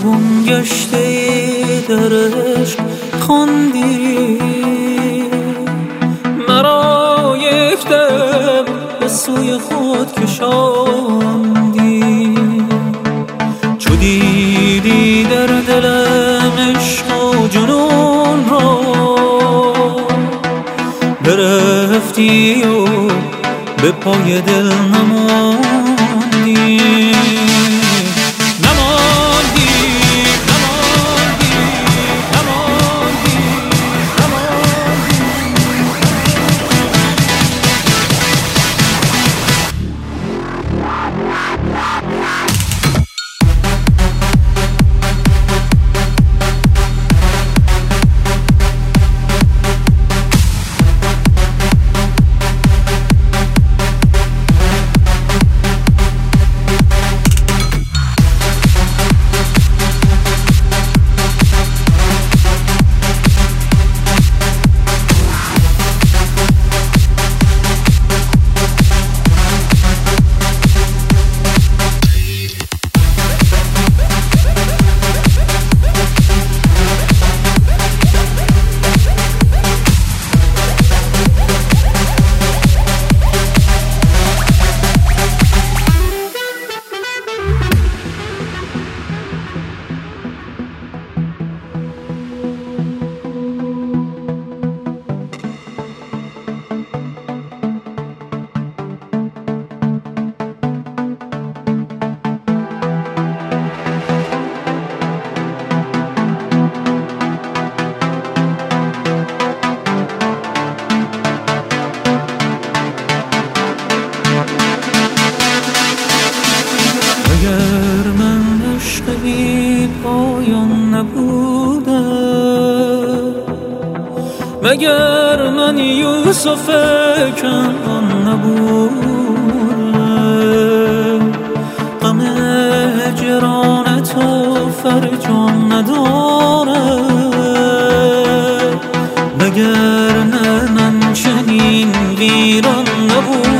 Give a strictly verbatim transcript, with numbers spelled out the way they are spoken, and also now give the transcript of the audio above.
کاروان گشته در عشق خواندی، مرا یک دم به سوی خود کشاندی. چو دیدی در دلم عشق و جنون را، برفتی و به پای دل نماندی. اگر من عشق بی پایان نبوده، مگر من یوسف کنعان نبوده، غم هجران تو فرجام نداره، مگر نه من چنین ویران نبوده.